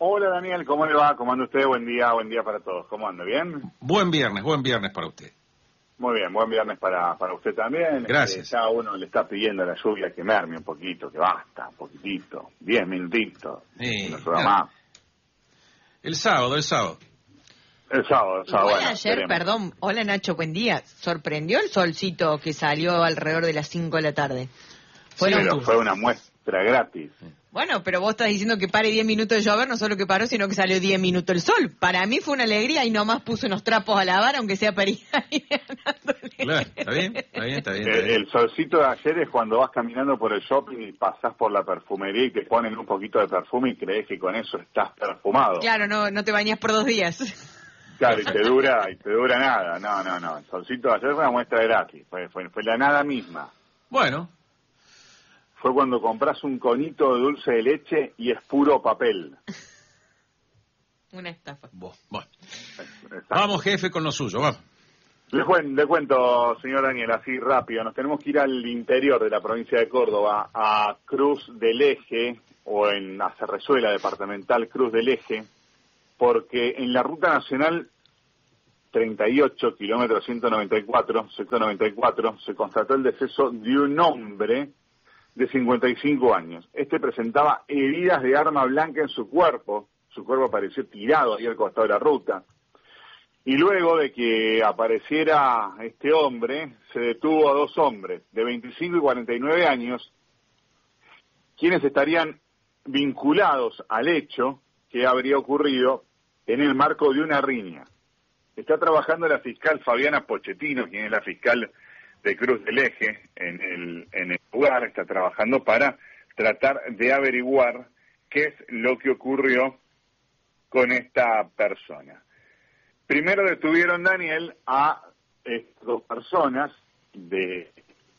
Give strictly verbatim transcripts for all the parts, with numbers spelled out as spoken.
Hola Daniel, ¿cómo le va? ¿Cómo anda usted? Buen día, buen día para todos. ¿Cómo anda? ¿Bien? Buen viernes, buen viernes para usted. Muy bien, buen viernes para, para usted también. Gracias. Eh, ya uno le está pidiendo a la lluvia que merme un poquito, que basta, un poquitito, diez minutitos, Sí, no se va más. El sábado, el sábado. El sábado, el sábado. Igual Bueno, ayer, veremos. perdón, hola Nacho, buen día. ¿Sorprendió el solcito que salió alrededor de las cinco de la tarde? Fueron Pero tus- fue una muestra gratis. Bueno, pero vos estás diciendo que pare diez minutos de llover, no solo que paró, sino que salió diez minutos el sol. Para mí fue una alegría y nomás puso unos trapos a lavar, aunque sea para ir ahí ganándole. Claro, está bien, está bien, está bien. Está El, bien. el solcito de ayer es cuando vas caminando por el shopping y pasás por la perfumería y te ponen un poquito de perfume y crees que con eso estás perfumado. Claro, no, no te bañas por dos días. Claro, y te dura, y te dura nada. No, no, no. El solcito de ayer fue una muestra gratis. Fue, fue, fue la nada misma. Bueno, Fue cuando compras un conito de dulce de leche y es puro papel. Una estafa. vos, bueno. Exacto. Vamos, jefe, con lo suyo, vamos. Le, cuen- le cuento, señor Daniel, así rápido. Nos tenemos que ir al interior de la provincia de Córdoba, a Cruz del Eje, o en a Cerrezuela, departamental Cruz del Eje, porque en la ruta nacional treinta y ocho, kilómetro ciento noventa y cuatro, ciento noventa y cuatro, se constató el deceso de un hombre de cincuenta y cinco años. Este presentaba heridas de arma blanca en su cuerpo. Su cuerpo apareció tirado ahí al costado de la ruta. Y luego de que apareciera este hombre, se detuvo a dos hombres de veinticinco y cuarenta y nueve años, quienes estarían vinculados al hecho que habría ocurrido en el marco de una riña. Está trabajando la fiscal Fabiana Pochettino, quien es la fiscal de Cruz del Eje, en el, en el lugar. Está trabajando para tratar de averiguar qué es lo que ocurrió con esta persona. Primero detuvieron, Daniel, a estas dos personas de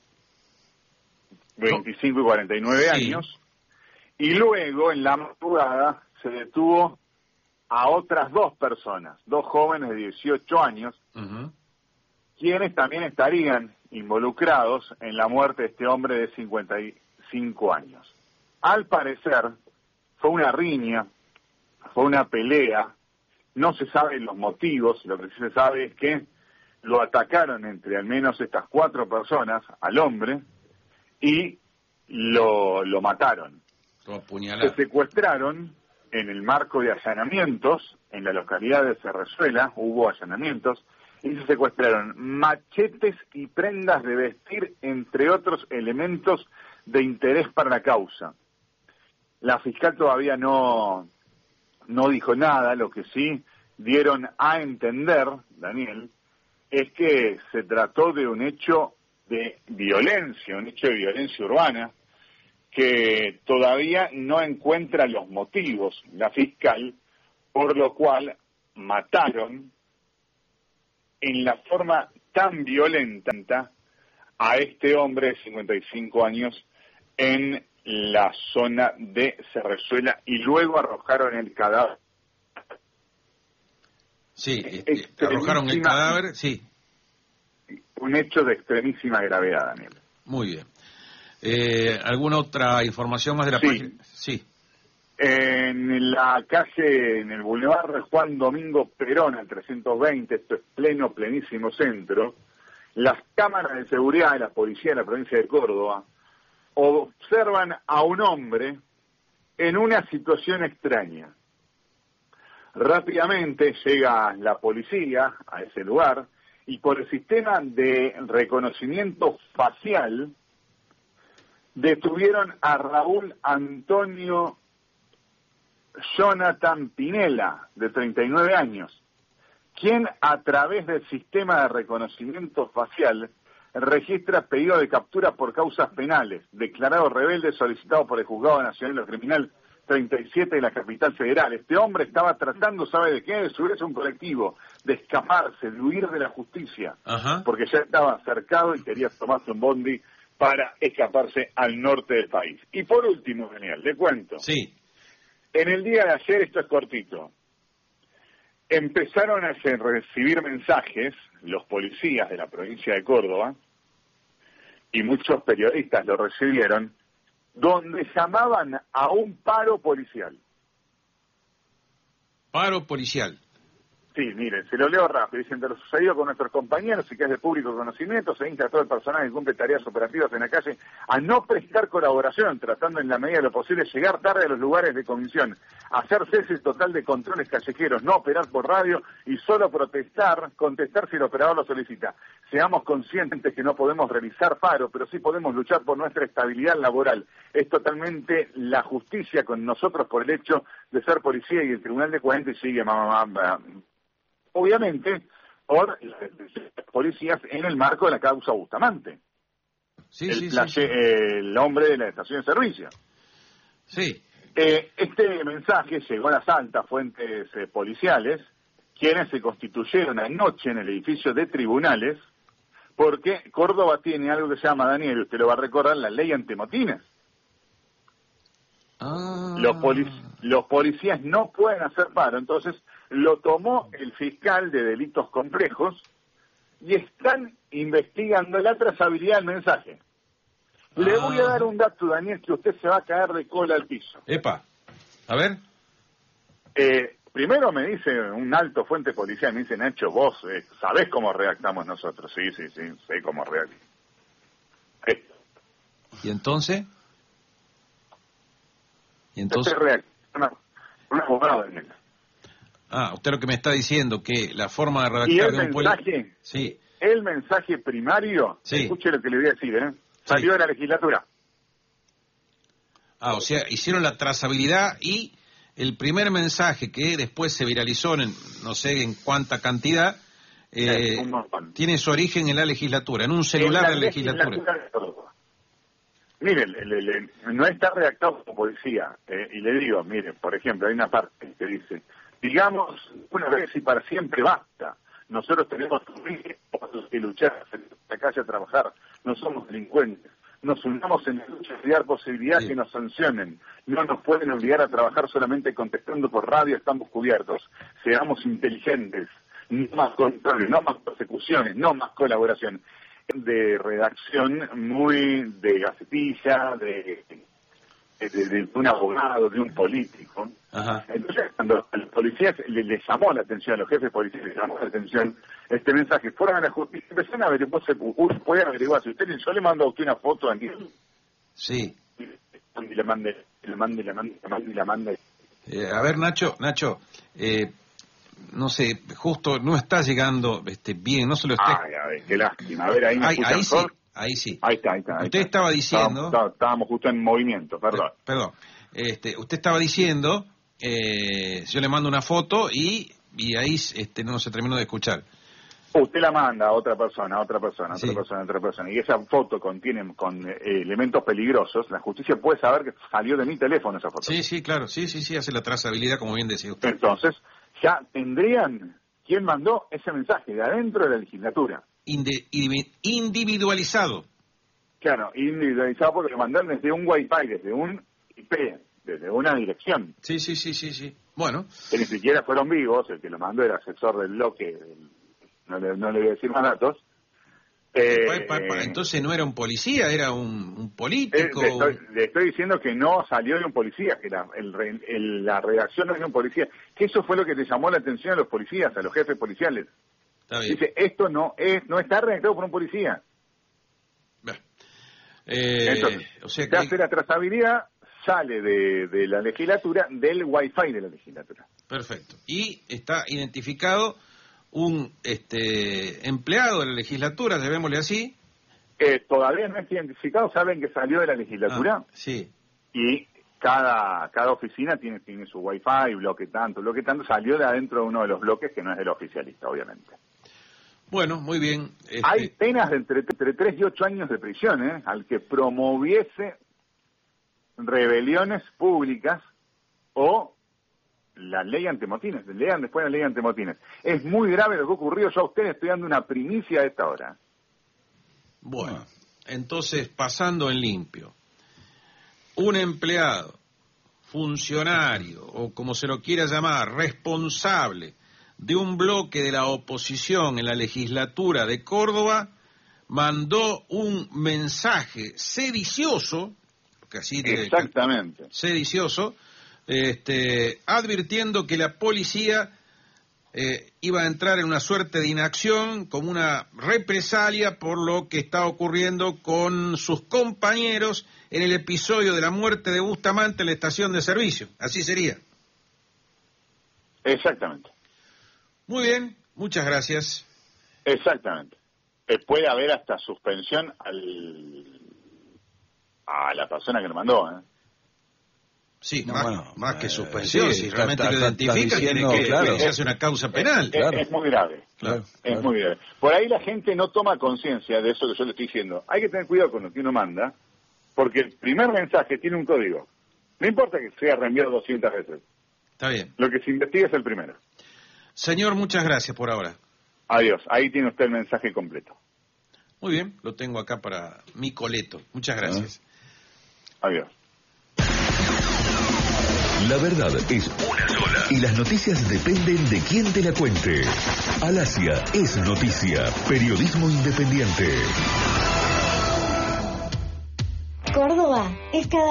veinticinco y cuarenta y nueve Sí. años, y luego en la madrugada se detuvo a otras dos personas, dos jóvenes de dieciocho años, Ujú. quienes también estarían involucrados en la muerte de este hombre de cincuenta y cinco años. Al parecer, fue una riña, fue una pelea, no se saben los motivos, lo que sí se sabe es que lo atacaron entre al menos estas cuatro personas, al hombre, y lo, lo mataron. Todo Se apuñalado. secuestraron en el marco de allanamientos, en la localidad de Cerrezuela hubo allanamientos, y se secuestraron machetes y prendas de vestir, entre otros elementos de interés para la causa. La fiscal todavía no, no dijo nada, lo que sí dieron a entender, Daniel, es que se trató de un hecho de violencia, un hecho de violencia urbana, que todavía no encuentra los motivos la fiscal, por lo cual mataron en la forma tan violenta a este hombre de cincuenta y cinco años en la zona de Cerrezuela y luego arrojaron el cadáver. Sí, este, arrojaron el cadáver, sí, Un hecho de extremísima gravedad, Daniel. muy bien. Eh, ¿Alguna otra información más de la Sí. página? Sí. En la calle, en el Boulevard Juan Domingo Perón, al trescientos veinte, esto es pleno, plenísimo centro, las cámaras de seguridad de la policía de la provincia de Córdoba observan a un hombre en una situación extraña. Rápidamente llega la policía a ese lugar y por el sistema de reconocimiento facial detuvieron a Raúl Antonio Jonathan Pinela, de treinta y nueve años, quien a través del sistema de reconocimiento facial registra pedido de captura por causas penales, declarado rebelde solicitado por el Juzgado Nacional de lo Criminal treinta y siete de la capital federal. Este hombre estaba tratando, ¿sabe de qué? De subirse a un colectivo, de escaparse, de huir de la justicia, Ajá. porque ya estaba cercado y quería tomarse un bondi para escaparse al norte del país. Y por último, Daniel, le cuento. Sí. En el día de ayer, esto es cortito, empezaron a recibir mensajes los policías de la provincia de Córdoba, y muchos periodistas lo recibieron, donde llamaban a un paro policial. Paro policial. Sí, miren, se lo leo rápido. Dicen, de lo sucedido con nuestros compañeros y que es de público conocimiento, se insta a todo el personal que cumple tareas operativas en la calle a no prestar colaboración, tratando en la medida de lo posible llegar tarde a los lugares de comisión, hacer cese total de controles callejeros, no operar por radio y solo protestar, contestar si el operador lo solicita. Seamos conscientes que no podemos realizar paro, pero sí podemos luchar por nuestra estabilidad laboral. Es totalmente la justicia con nosotros por el hecho de ser policía y el Tribunal de Cuentas sigue mamá, mamá, obviamente, por las policías en el marco de la causa Bustamante. Sí, el, sí, la, sí, sí. el hombre de la estación de servicio. Sí. Eh, este mensaje llegó a las altas fuentes eh, policiales, quienes se constituyeron anoche en el edificio de tribunales, porque Córdoba tiene algo que se llama, Daniel, usted lo va a recordar, la ley antimotines. Ah. Los, polic los policías no pueden hacer paro, entonces lo tomó el fiscal de delitos complejos y están investigando la trazabilidad del mensaje. Le voy a dar un dato, Daniel, que usted se va a caer de cola al piso. Epa, a ver. Eh, primero me dice un alto fuente policial, me dice, Nacho, vos eh, sabés cómo redactamos nosotros. Sí, sí, sí, sé cómo redactamos. Eh. ¿Y entonces? ¿Y entonces? Una, una abogada, Daniel. Ah, usted lo que me está diciendo, que la forma de redactar Y el de un mensaje, poli... sí. el mensaje primario, sí. Escuche lo que le voy a decir, ¿eh? Salió sí. de la legislatura. Ah, o sea, hicieron la trazabilidad y el primer mensaje que después se viralizó en no sé en cuánta cantidad, eh, sí, tiene su origen en la legislatura, en un celular en la de la legislatura. legislatura. Mire, le, le, le, no está redactado como policía, eh, y le digo, mire, por ejemplo, hay una parte que dice, digamos una vez y para siempre basta, nosotros tenemos que luchar en la calle a trabajar, no somos delincuentes, nos unamos en la lucha y dar posibilidad sí. que nos sancionen, no nos pueden obligar a trabajar solamente contestando por radio, estamos cubiertos, seamos inteligentes, no más control, no más persecuciones, no más colaboración. De redacción muy de gacetilla, de, de, de, de un abogado, de un político. Ajá. Entonces, cuando a los policías le, les llamó la atención, a los jefes policiales les llamó la atención este mensaje, fueron a la justicia, empezaron a averiguar, pueden averiguar, si usted, yo le mando a usted una foto a Daniel. Sí. Y le mande, le mande, le mande, le mande, y la mande. Eh, a ver, Nacho, Nacho, eh, no sé, justo no está llegando este, bien, no se lo está... Ay, a ver, qué lástima. A ver, ahí me ahí, ahí sí, ahí sí. Ahí está, ahí está. Ahí usted está. estaba diciendo... Estábamos, estábamos justo en movimiento, perdón. Eh, perdón. Este, usted estaba diciendo, eh, yo le mando una foto y, y ahí este, no se terminó de escuchar. Usted la manda a otra persona, a otra persona, a otra sí. persona, a otra persona, y esa foto contiene con eh, elementos peligrosos, la justicia puede saber que salió de mi teléfono esa foto. Sí, sí, claro, sí, sí, sí, hace la trazabilidad, como bien decía usted. Entonces, ya tendrían quién mandó ese mensaje de adentro de la legislatura. Indi individualizado. Claro, individualizado porque lo mandaron desde un Wi-Fi, desde un I P, desde una dirección. Sí, sí, sí, sí, sí. Bueno. Que ni siquiera fueron vivos, el que lo mandó era asesor del bloque, no le, no le voy a decir más datos. Eh, pa, pa, pa. Entonces no era un policía, era un, un político. Eh, le, estoy, le estoy diciendo que no salió de un policía, que la, el, el, la redacción no es de un policía, que eso fue lo que le llamó la atención a los policías, a los jefes policiales. Está bien. Dice, esto no es no está redactado por un policía. Eh, Entonces, o sea se que... hace la trazabilidad, sale de, de la legislatura, del Wi-Fi de la legislatura. Perfecto. Y está identificado un este empleado de la legislatura, llamémosle así. Eh, todavía no está identificado, saben que salió de la legislatura. Ah, sí. Y cada cada oficina tiene tiene su Wi-Fi, bloque tanto, bloque tanto, salió de adentro de uno de los bloques que no es del oficialista, obviamente. Bueno, muy bien. Este... Hay penas de entre, entre tres y ocho años de prisión, ¿eh? Al que promoviese rebeliones públicas o la ley antimotines, lean después la ley antimotines. Es muy grave lo que ocurrió, yo a ustedes estoy dando una primicia a esta hora. Bueno, entonces, pasando en limpio, un empleado, funcionario, o como se lo quiera llamar, responsable de un bloque de la oposición en la legislatura de Córdoba, mandó un mensaje sedicioso, que así Exactamente. sedicioso, este, advirtiendo que la policía eh, iba a entrar en una suerte de inacción como una represalia por lo que está ocurriendo con sus compañeros en el episodio de la muerte de Bustamante en la estación de servicio. Así sería. Exactamente. Muy bien, muchas gracias. Exactamente. Eh, puede haber hasta suspensión al a la persona que lo mandó, ¿eh? Sí, No, más, bueno, más que eh, suspensión, sí, si está- realmente está- lo está identifica, diciendo, tiene que claro. se hace una causa penal. Es, Claro. es muy grave. Claro, Es claro. muy grave. Por ahí la gente no toma conciencia de eso que yo le estoy diciendo. Hay que tener cuidado con lo que uno manda, porque el primer mensaje tiene un código. No importa que sea reenviado doscientas veces. Está bien. Lo que se investiga es el primero. Señor, muchas gracias por ahora. Adiós. Ahí tiene usted el mensaje completo. Muy bien, lo tengo acá para mi coleto. Muchas gracias. Adiós. La verdad es una sola. Y las noticias dependen de quién te la cuente. Alasia es noticia. Periodismo independiente. Córdoba es cada